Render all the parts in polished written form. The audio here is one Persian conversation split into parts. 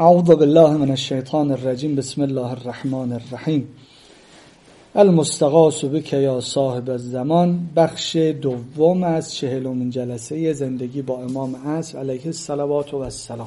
اعوذ بالله من الشیطان الرجیم. بسم الله الرحمن الرحیم. المستغاث بک یا صاحب الزمان، بخش دوم از 40مین جلسه زندگی با امام عصر علیه الصلوات و السلام.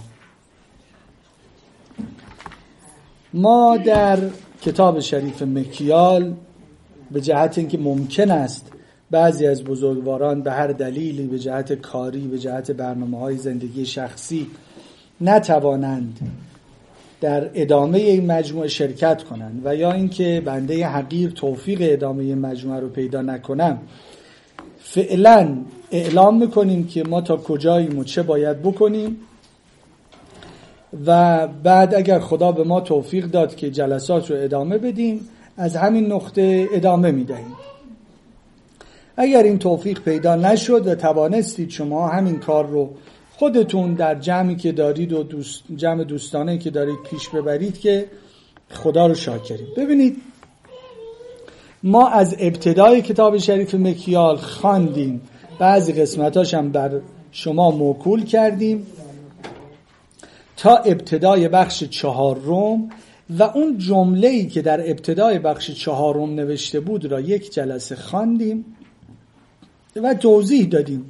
ما در کتاب شریف مکیال به جهت اینکه ممکن است بعضی از بزرگواران به هر دلیلی، به جهت کاری، به جهت برنامه‌های زندگی شخصی نتوانند در ادامه این مجموعه شرکت کنند و یا اینکه بنده حقیر توفیق ادامه این مجموعه رو پیدا نکنم، فعلا اعلام میکنیم که ما تا کجاییم و چه باید بکنیم و بعد اگر خدا به ما توفیق داد که جلسات رو ادامه بدیم از همین نقطه ادامه میدهیم. اگر این توفیق پیدا نشد و توانستید شما همین کار رو خودتون در جمعی که دارید و جمع دوستانه که دارید پیش ببرید که خدا رو شاکریم. ببینید ما از ابتدای کتاب شریف مکیال خواندیم، بعضی قسمتاش هم بر شما موکول کردیم تا ابتدای بخش 4 و اون جمله‌ای که در ابتدای بخش 4 نوشته بود را یک جلسه خواندیم و توضیح دادیم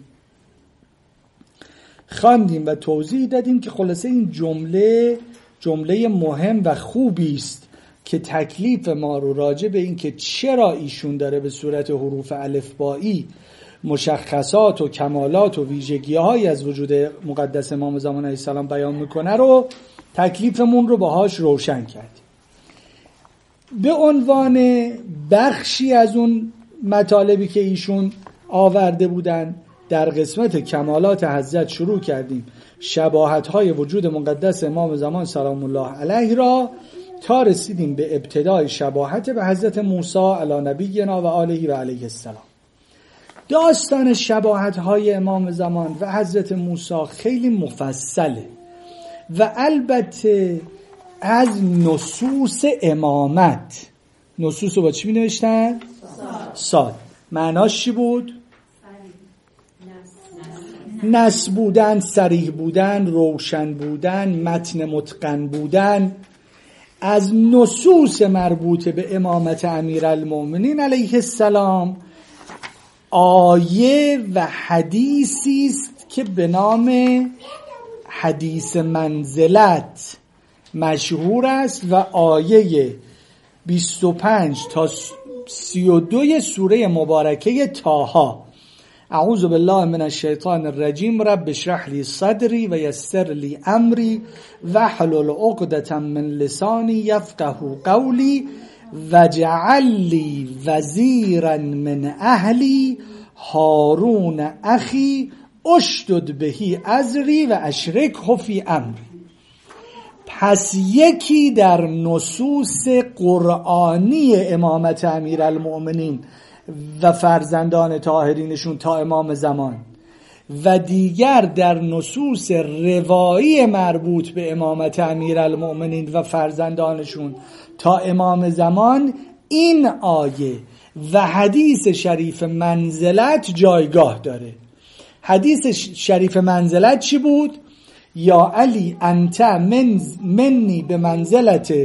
که خلاصه این جمله مهم و خوبی است که تکلیف ما رو راجع به این که چرا ایشون داره به صورت حروف الفبایی مشخصات و کمالات و ویژگی‌هایی از وجود مقدس امام زمان علیه السلام بیان میکنه رو تکلیفمون رو باهاش روشن کردیم. به عنوان بخشی از اون مطالبی که ایشون آورده بودن در قسمت کمالات حضرت شروع کردیم شباهت‌های وجود مقدس امام زمان سلام الله علیه را تا رسیدیم به ابتدای شباهت به حضرت موسی علی نبینا و آله و علیه السلام. داستان شباهت‌های امام زمان و حضرت موسی خیلی مفصله و البته از نصوص امامت، نصوص رو با چی می نوشتن؟ صاد. معناش چی بود؟ نص بودن، صریح بودن، روشن بودن، متن متقن بودن. از نصوص مربوط به امامت امیرالمؤمنین علیه السلام آیه و حدیثی است که به نام حدیث منزلت مشهور است و آیه 25 تا 32 سوره مبارکه طه. اعوذ بالله من الشیطان الرجیم. رب اشرح لی صدری و یسر لی امری واحلل عقدة من لسانی یفقهوا قولی واجعل لی وزیرا من اهلی هارون اخی اشدد به ازری و اشرکه فی امری. پس یکی در نصوص قرآنی امامت امیرالمؤمنین و فرزندان طاهرینشون تا امام زمان و دیگر در نصوص روایی مربوط به امامت امیرالمؤمنین و فرزندانشون تا امام زمان این آیه و حدیث شریف منزلت جایگاه داره. حدیث شریف منزلت چی بود؟ یا علی انت منی به منزلت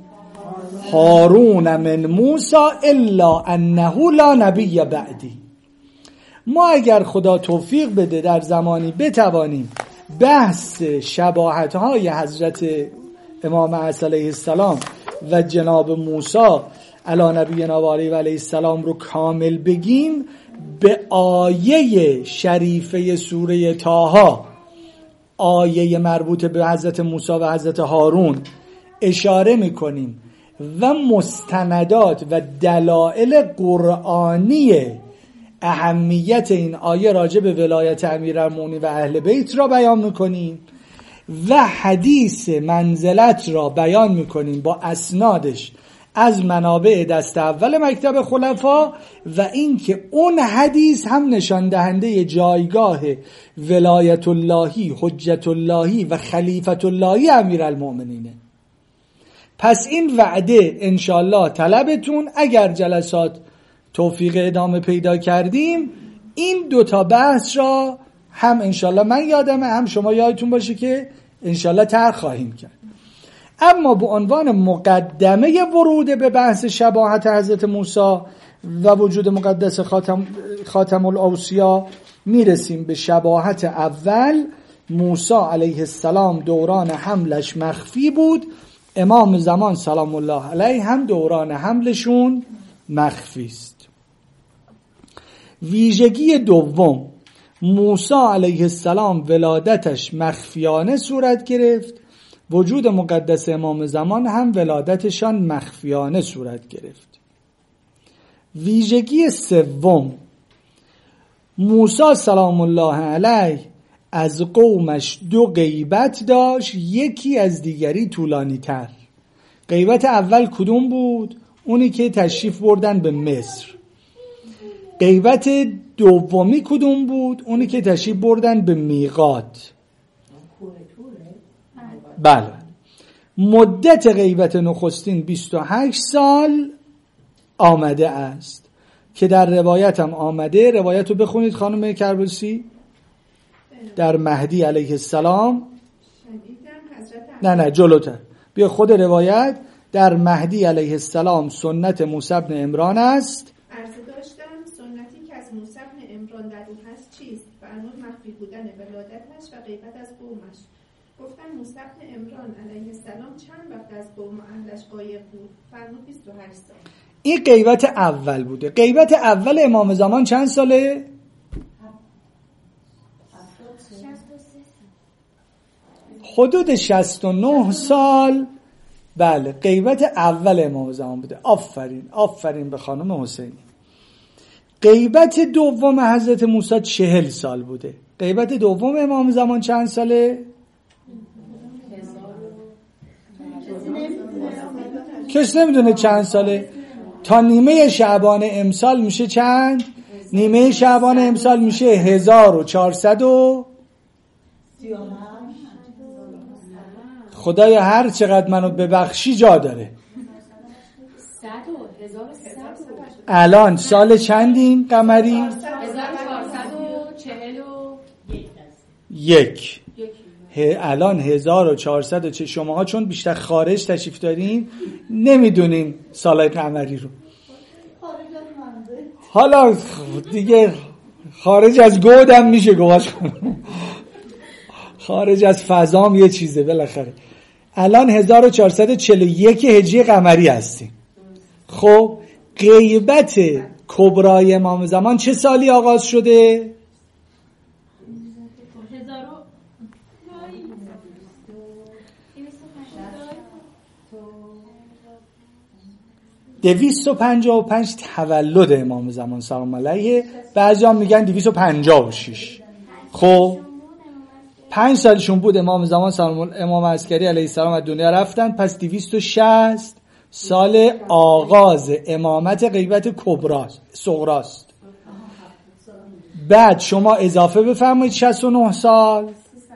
هارون من موسی الا انه لا نبی بعدی. ما اگر خدا توفیق بده در زمانی بتوانیم بحث شباهت‌های حضرت امام علیه السلام و جناب موسی علی نبینا و علیه السلام رو کامل بگیم، به آیه شریفه سوره طه، آیه مربوط به حضرت موسی و حضرت هارون اشاره میکنیم و مستندات و دلائل قرآنی اهمیت این آیه راجع به ولایت امیرالمؤمنین و اهل بیت را بیان میکنیم و حدیث منزلت را بیان میکنیم با اسنادش از منابع دست اول مکتب خلفا و اینکه اون حدیث هم نشان دهنده جایگاه ولایت اللهی، حجت اللهی و خلیفت اللهی امیرالمؤمنینه. پس این وعده انشالله طلبتون، اگر جلسات توفیق ادامه پیدا کردیم این دوتا بحث را هم انشالله من یادمه هم شما یادتون باشه که انشالله طرح خواهیم کرد. اما به عنوان مقدمه ورود به بحث شباهت حضرت موسی و وجود مقدس خاتم الاوصیا میرسیم به شباهت اول. موسی علیه السلام دوران حملش مخفی بود، امام زمان سلام الله علیه هم دوران حملشون مخفی است. ویژگی دوم، موسی علیه السلام ولادتش مخفیانه صورت گرفت، وجود مقدس امام زمان هم ولادتشان مخفیانه صورت گرفت. ویژگی سوم، موسی سلام الله علیه از قومش 2 غیبت داشت، یکی از دیگری طولانی تر. غیبت اول کدوم بود؟ اونی که تشریف بردن به مصر. غیبت دومی کدوم بود؟ اونی که تشریف بردن به میقات. بله. مدت غیبت نخستین 28 سال آمده است که در روایت هم آمده. روایت رو بخونید خانم کربوسی. در مهدی علیه السلام، نه جلوتر بیا خود روایت. در مهدی علیه السلام سنت موسی بن عمران است. عرضه داشتم سنتی که از موسی بن عمران در او هست چیست؟ فرمود مخفی بودن ولادتش و غیبت از قومش. گفتم موسی بن عمران علیه السلام چند وقت از قوم و اهلش غایب بود؟ فرمود 28 سال. این غیبت اول بوده. غیبت اول امام زمان چند ساله؟ حدود 69 سال. بله، غیبت اول امام زمان بوده. آفرین به خانم حسینی. غیبت دوم حضرت موسی 40 سال بوده. غیبت دوم امام زمان چند ساله؟ کس نمیدونه چند ساله. تا نیمه شعبان امسال میشه چند؟ نیمه شعبان امسال میشه 1400 خدایا هر چقدر منو ببخشی جا داره. الان سال چندیم قمری؟ 1441. الان 1400. شماها چون بیشتر خارج تشریف دارین نمیدونین سالهای قمری رو. حالا دیگه خارج از گودم میشه گواش کنم، خارج از فضام یه چیزه بالاخره. الان 1441 هجری قمری هستیم. خب غیبت کبرای امام زمان چه سالی آغاز شده؟ 255 تولد امام زمان سلام علیه. بعضیا میگن 256. خب 5 سالشون بود امام زمان امام عسکری علیه السلام از دنیا رفتن، پس 260 سال آغاز امامت غیبت کبراست، صغراست. بعد شما اضافه بفرمایید 69 سال.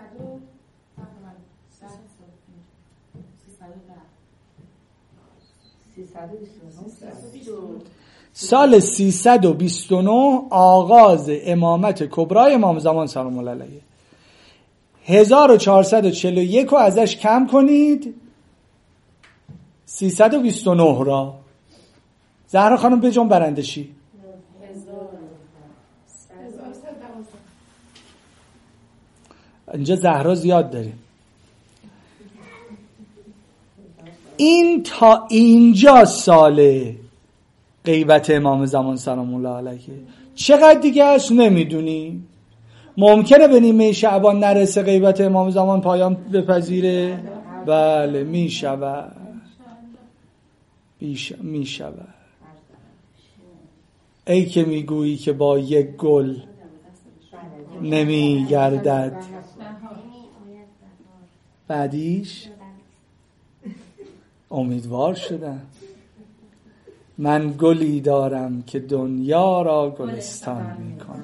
سال 329 آغاز امامت کبرای امام زمان سلام الله علیه. 1441 رو ازش کم کنید، 329 را. زهرا خانم بجون برندشی. اینجا زهرا زیاد داریم. این تا اینجا سال غیبت امام زمان سلام الله علیه. چقدر دیگه اش نمیدونی. ممکنه به نیمه شعبان نرسه غیبت امام زمان پایان بپذیره. بله میشود. ای که میگویی که با یک گل نمیگردد. بعدیش امیدوار شدم. من گلی دارم که دنیا را گلستان میکنه.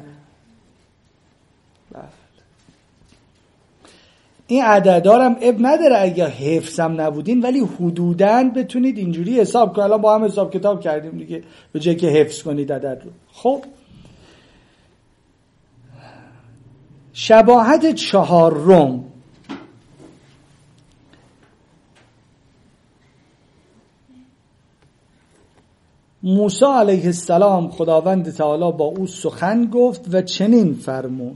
این عددارم اب نداره اگه حفظم نبودین، ولی حدوداً بتونید اینجوری حساب کنید. الان با هم حساب کتاب کردیم دیگه، به جای که حفظ کنید عدد رو. خب شباهت 4 موسی علیه السلام خداوند تعالی با او سخن گفت و چنین فرمود.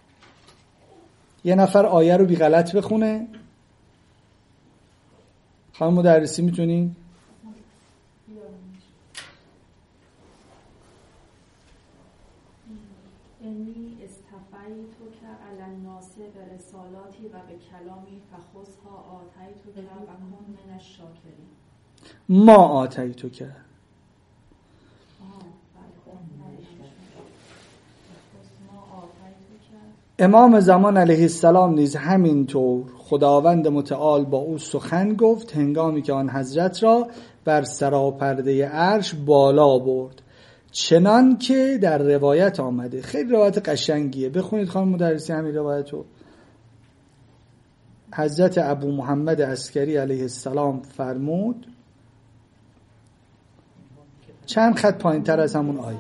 یه نفر آیه رو بی غلط بخونه. خانم مدرسی میتونی؟ انی اصطفیتک علی الناس برسالاتی و به کلامی فخذها آتیتک و کن من الشاکرین. ما آتیتک. امام زمان علیه السلام نیز همینطور خداوند متعال با او سخن گفت هنگامی که آن حضرت را بر سراپرده عرش بالا برد، چنان که در روایت آمده. خیلی روایت قشنگیه، بخونید خانم مدرسی همین روایتو. حضرت ابو محمد عسکری علیه السلام فرمود، چند خط پایین تر از همون آیه.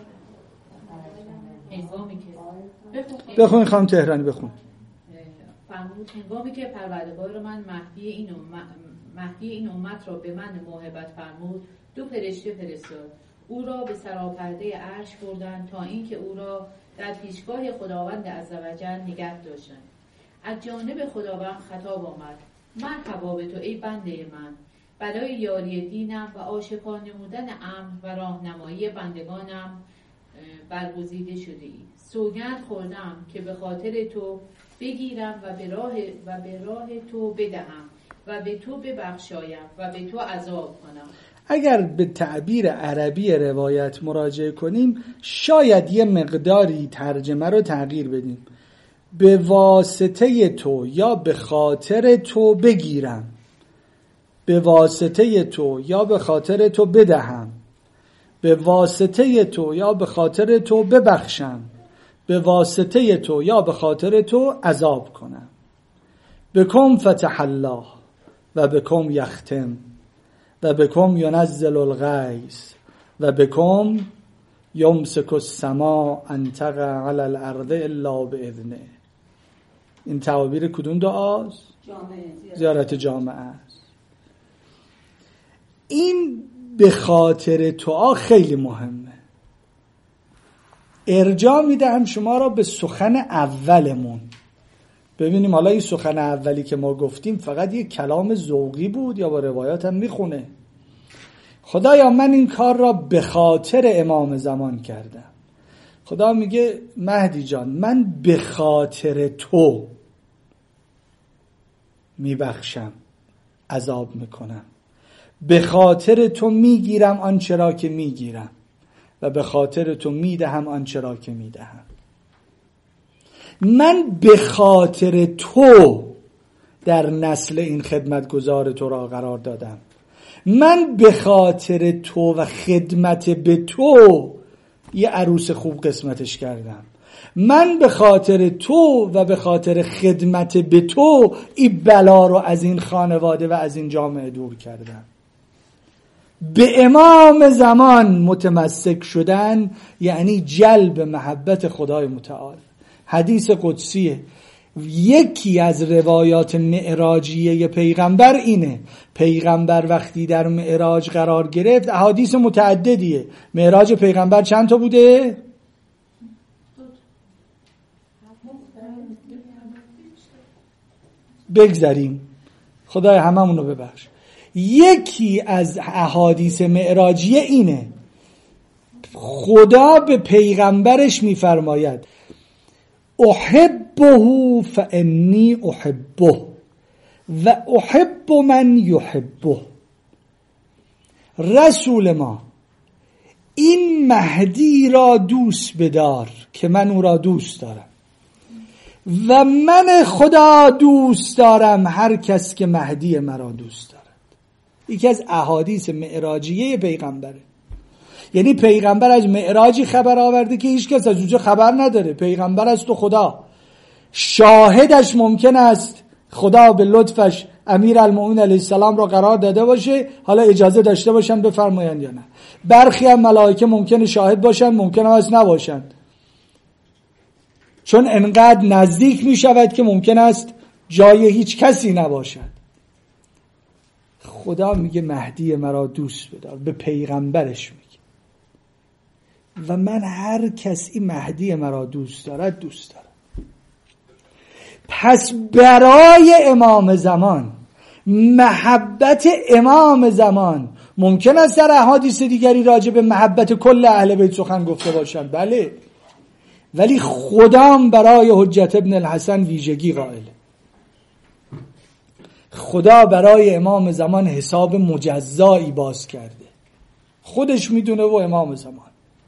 بخونید خانم تهرانی، بخون. فرمود هنگامی که پروردگار من مهدی این امت را به من موهبت فرمود، 2 فرشته فرستاد. او را به سراپرده عرش بردند تا اینکه او را در پیشگاه خداوند عزوجل نگه داشتند. از جانب خداوند خطاب آمد: مرحبا به تو ای بنده من، برای یاری دینم و آشکار نمودن امر و راهنمایی بندگانم برگزیده شده ای. سوگند خوردم که به خاطر تو بگیرم و به راه تو بدهم و به تو ببخشایم و به تو عذاب کنم. اگر به تعبیر عربی روایت مراجعه کنیم، شاید یه مقداری ترجمه رو تغییر بدیم. به واسطه تو یا به خاطر تو بگیرم، به واسطه تو یا به خاطر تو بدهم، به واسطه تو یا به خاطر تو ببخشم، به واسطه تو یا به خاطر تو عذاب کنم. بکم فتح الله و بکم یختم و بکم ینزل الغیث و بکم یمسک السماء ان تقع علی الارض الا باذنه. این تعابیر کدوم دعاست؟ زیارت جامعه است. این به خاطر تو خیلی مهمه. ارجاع میدهم شما را به سخن اولمون. ببینیم حالا این سخن اولی که ما گفتیم فقط یک کلام ذوقی بود یا با روایات هم میخونه؟ خدایا من این کار را به خاطر امام زمان کردم. خدا میگه مهدی جان من به خاطر تو میبخشم، عذاب میکنم، به خاطر تو میگیرم آنچه را که میگیرم و به خاطر تو میدهم آنچه را که میدهم. من به خاطر تو در نسل این خدمتگزار تو را قرار دادم. من به خاطر تو و خدمت به تو یه عروس خوب قسمتش کردم. من به خاطر تو و به خاطر خدمت به تو این بلا رو از این خانواده و از این جامعه دور کردم. به امام زمان متمسک شدن یعنی جلب محبت خدای متعال. حدیث قدسیه. یکی از روایات معراجیه پیغمبر اینه. پیغمبر وقتی در معراج قرار گرفت، احادیث متعددیه. معراج پیغمبر چند تا بوده؟ بگذاریم، خدای هممون رو ببخش. یکی از احادیث معراجیه اینه. خدا به پیغمبرش میفرماید احبه فانی احبه و احب من یحبه. رسول ما این مهدی را دوست بدار که من او را دوست دارم و من خدا دوست دارم هر کس که مهدی مرا دوست دارد. یکی از احادیث معراجیه پیغمبره. یعنی پیغمبر از معراجی خبر آورده که هیچ کس از اونجا خبر نداره. پیغمبر از تو خدا شاهدش ممکن است خدا به لطفش امیر المؤمنین علیه السلام را قرار داده باشه، حالا اجازه داشته باشن بفرمایند یا نه. برخی هم ملائکه ممکنه شاهد باشن، ممکنه هم نباشن، چون انقدر نزدیک می شود که ممکن است جای هیچ کسی نباشد. خدا میگه مهدی مرا دوست بدار، به پیغمبرش میگه. و من هر کسی مهدی مرا دوست دارد دوست دارم. پس برای امام زمان، محبت امام زمان، ممکن است در احادیث دیگری راجع به محبت کل اهل بیت سخن گفته باشند، بله، ولی خدام برای حجت ابن الحسن ویژگی قائله. خدا برای امام زمان حساب مجزایی باز کرده، خودش میدونه و امام زمان.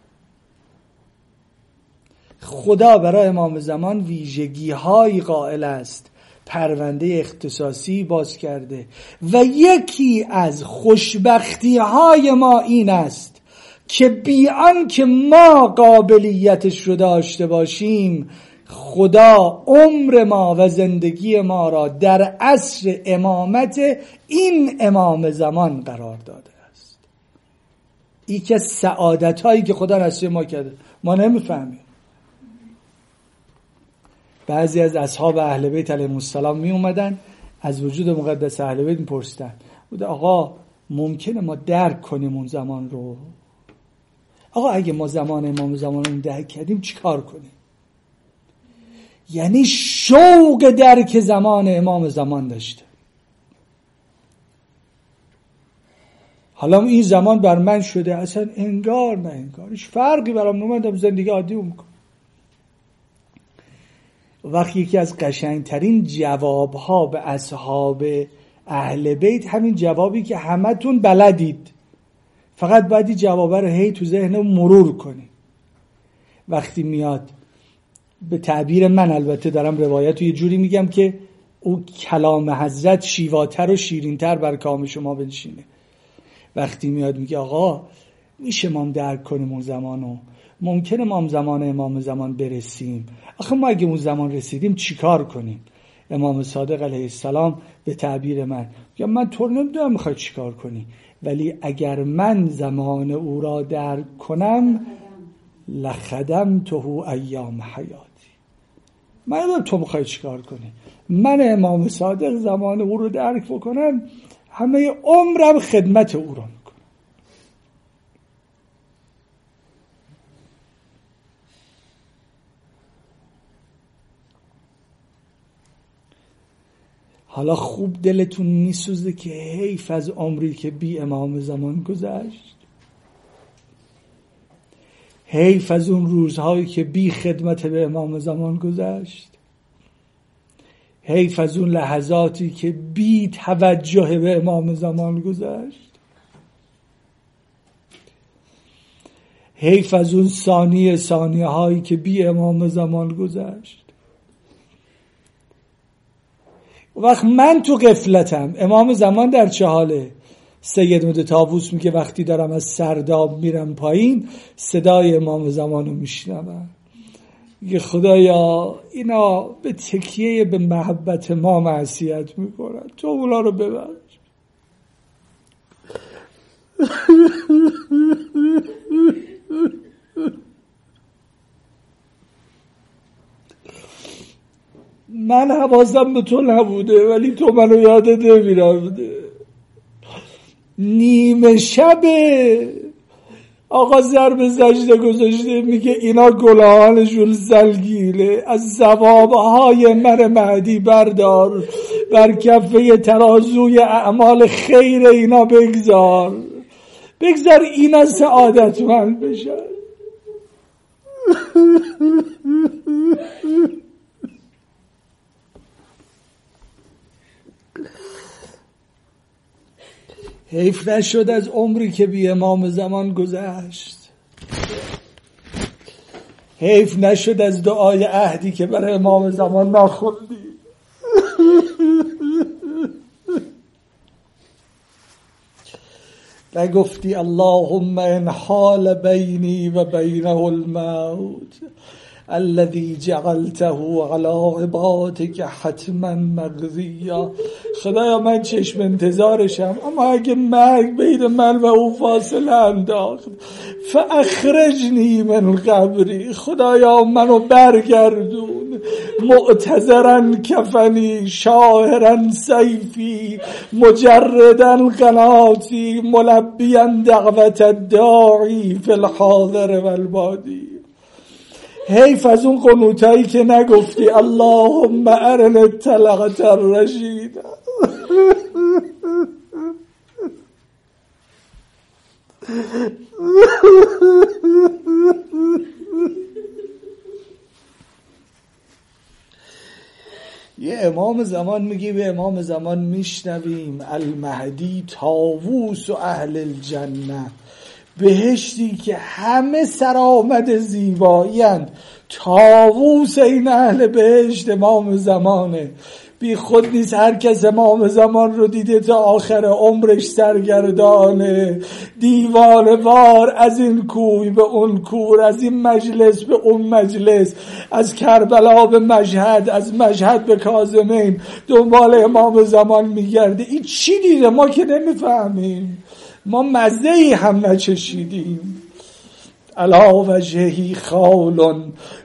خدا برای امام زمان ویژگی هایی قائل است، پرونده اختصاصی باز کرده و یکی از خوشبختی های ما این است که بی آنکه ما قابلیتش رو داشته باشیم، خدا عمر ما و زندگی ما را در عصر امامت این امام زمان قرار داده است. این که سعادت هایی که خدا نصیب ما کرده، ما نمیفهمیم. بعضی از اصحاب اهل بیت علیهم السلام می اومدن از وجود مقدس اهل بیت میپرسیدن، بوده آقا ممکنه ما درک کنیم اون زمان رو؟ آقا اگه ما زمان امام زمان رو درک کردیم چیکار کنیم؟ یعنی شوق درک زمان امام زمان داشته. حالا این زمان بر من شده، اصلا انگار نه انگار هیچ فرقی برام نمیاد، زندگی عادی میکنم. وقتی یکی از قشنگترین جوابها به اصحاب اهل بیت همین جوابی که همتون بلدید، فقط باید این جوابه رو هی تو ذهن مرور کنی. وقتی میاد به تعبیر من، البته دارم روایت رو یه جوری میگم که او کلام حضرت شیواتر و شیرینتر بر کام شما بنشینه. وقتی میاد میگه آقا میشه ما درک کنیم اون زمانو، ممکنه ما زمان امام زمان برسیم، آخه ما اگه اون زمان رسیدیم چیکار کنیم؟ امام صادق علیه السلام به تعبیر من طور نمیدونم میخوای چیکار کنی، ولی اگر من زمان او را درک کنم لخدمته ایام حیاتی. من نمیدونم تو میخوای چیکار کنی، من امام صادق زمان او رو درک بکنم همه عمرم خدمت او رو میکنم. حالا خوب دلتون میسوزه که حیف از عمری که بی امام زمان گذشت، حیف از اون روزهایی که بی خدمت به امام زمان گذشت، حیف از اون لحظاتی که بی توجه به امام زمان گذشت، حیف از اون ثانیه هایی که بی امام زمان گذشت. وقت من تو غفلتم، امام زمان در چه حاله؟ سید مد طاووس میگه وقتی دارم از سرداب میرم پایین صدای امام زمانو میشنوم، میگه خدایا اینا به تکیه به محبت ما معصیت میکنن، تو اونا رو ببخش. من حواسم به تو نبوده ولی تو منو یادت نمیرفته. نیمه شب آقا ضرب سجده گذاشته، میگه اینا گلهانشون زلگیله، از ثوابهای من مهدی بردار، بر کفه ترازوی اعمال خیر اینا بگذار اینا سعادتمند بشن. حیف نشد از عمری که بی امام زمان گذشت، حیف نشد از دعای عهدی که برای امام زمان نخوندی. نگفتی اللهم ان حال بینی و بینه الموت الذي جعلته على عبادك حتما مقضیا. خدایا من چشم انتظارشم، اما اگه مرگ بین من و او فاصله انداخت فاخرجنی من قبری، خدایا منو برگردون معتذرا کفنی شاهرا سیفی مجردا قناتی ملبیا دعوت الداعی فی الحاضر والبادی. حیف از اون قنوتایی که نگفتی اللهم ارنا الطلقة الرشید. یه امام زمان میگی به امام زمان میشنویم المهدی طاووس و اهل الجنه، بهشتی که همه سرآمد زیبایی اند، طاووس این اهل بهشت امام زمانه. بی خود نیست هر کس امام زمان رو دیده تا آخر عمرش سرگردانه، دیوانه وار از این کوی به اون کور، از این مجلس به اون مجلس، از کربلا به مشهد، از مشهد به کاظمین، دنبال امام زمان میگرده. این چی دیده ما که نمیفهمیم، ما مزه‌ای هم نچشیدیم. علا وجهی خال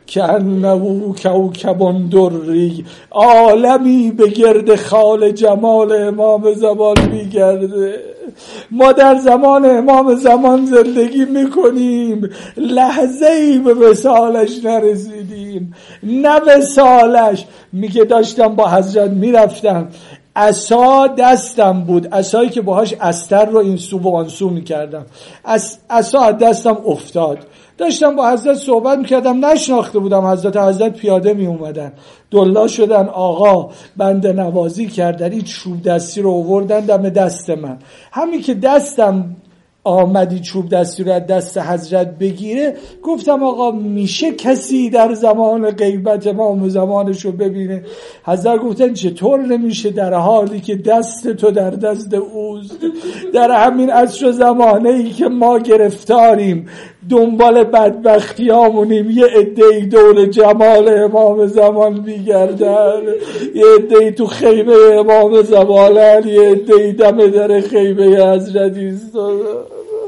کأنه کوکب دری، عالمی به گرد خال جمال امام زمان میگرده. ما در زمان امام زمان زندگی میکنیم، لحظه‌ای به وصالش نرسیدیم. نه وصالش، میگه داشتم با حضرت میرفتم، عصا دستم بود، عصایی که باهاش استر رو این سو و آن سو میکردم، عصا دستم افتاد. داشتم با حضرت صحبت میکردم، نشناخته بودم حضرت پیاده میومدن، دلا شدن آقا بنده نوازی کردن، این چوب دستی رو آوردن دم دست من. همین که دستم آمدی چوب دستی رو از دست حضرت بگیره، گفتم آقا میشه کسی در زمان غیبت امام زمانشو ببینه؟ حضرت گفتن چطور نمیشه در حالی که دست تو در دست اوست. در همین عصر و زمانه ای که ما گرفتاریم، دنبال بدبختی همونیم، یه عده‌ای دور جمال امام زمان میگردن، یه عده‌ای تو خیمه امام زمانن، یه عده‌ای دم در خیمه حضرت ایستادن.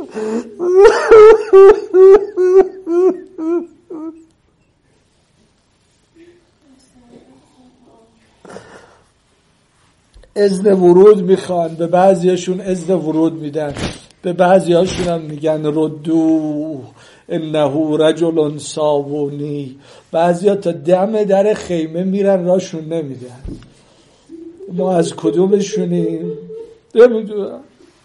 اذن ورود میخوان، به بعضیاشون اذن ورود میدن، به بعضیاشون هم میگن ردو انه رجل صابونی. بعضیا تا دم در خیمه میرن راشون نمیدن. ما از کدومشونیم؟ نمیدونم.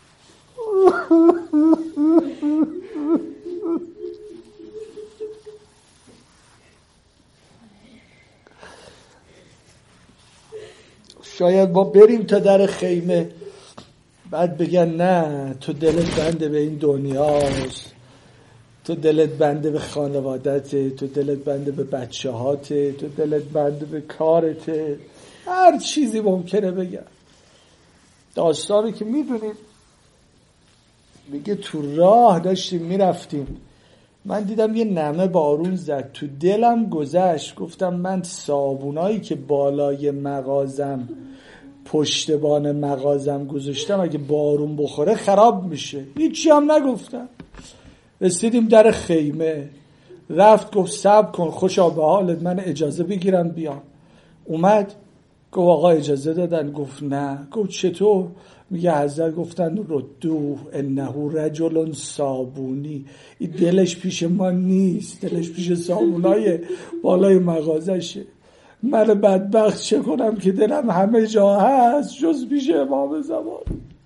شاید ما بریم تا در خیمه، بعد بگن نه تو دلت بنده به این دنیاست، تو دلت بنده به خانوادته، تو دلت بنده به بچه هاته، تو دلت بنده به کارته، هر چیزی ممکنه بگن. داستانی که میدونیم، میگه تو راه داشتیم میرفتیم، من دیدم یه نمه بارون زد، تو دلم گذشت، گفتم من صابونایی که بالای مغازم پشتبان مغازم گذاشتم اگه بارون بخوره خراب میشه. هیچی هم نگفتم. رسیدیم در خیمه، رفت گفت صبر کن خوشا به حالت، من اجازه بگیرم بیام. اومد گفت آقا اجازه دادن؟ گفت نه. گفت چطور؟ میگه حضرت گفتن ردو انه رجل صابونی. این دلش پیش ما نیست، دلش پیش صابونای بالای مغازشه. من بدبخت چه کنم که دلم همه جا هست جز پیش امام زمان.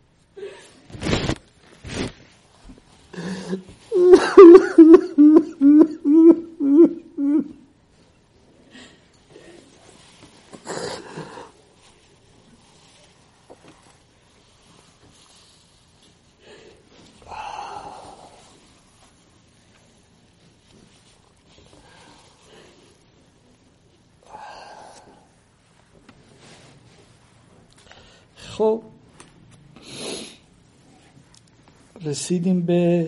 خب رسیدیم به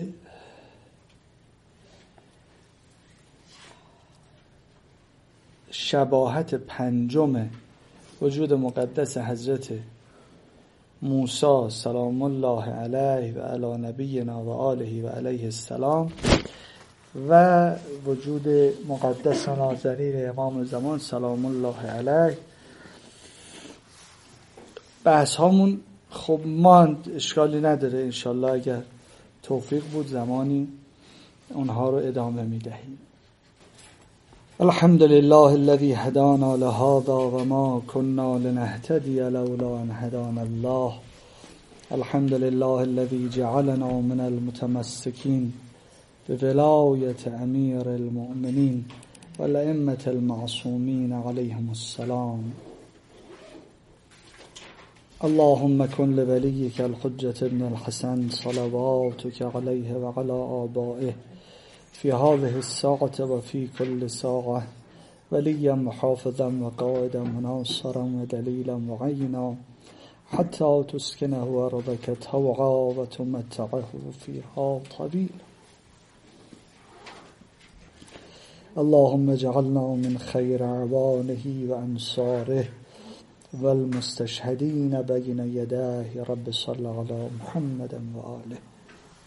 شباهت پنجم وجود مقدس حضرت موسی سلام الله علیه و علی نبینا و آله و علیه السلام و وجود مقدس و نازنین امام زمان سلام الله علیه. بحث هامون خب ماند، اشکالی نداره، انشالله اگر توفیق بود زمانی اونها رو ادامه میدهیم. الحمد لله الذي هدانا لهذا وما كنا لنهتدي لولا ان هدانا الله. الحمد لله الذي جعلنا من المتمسكين بولاية امير المؤمنين والائمة المعصومين عليهم السلام. اللهم كن لوليك الحجة ابن الحسن صلواتك عليه وعلى آبائه في هذه الساعة وفي كل ساعة وليا محافظا وقائدا مناصرا ودليلا معينا حتى تسكنه أرضك طوعا وتمتعه فيها طويلا. اللهم اجعلنا من خير أعوانه وأنصاره والمستشهدين بين يديه. رب صل على محمد وآله.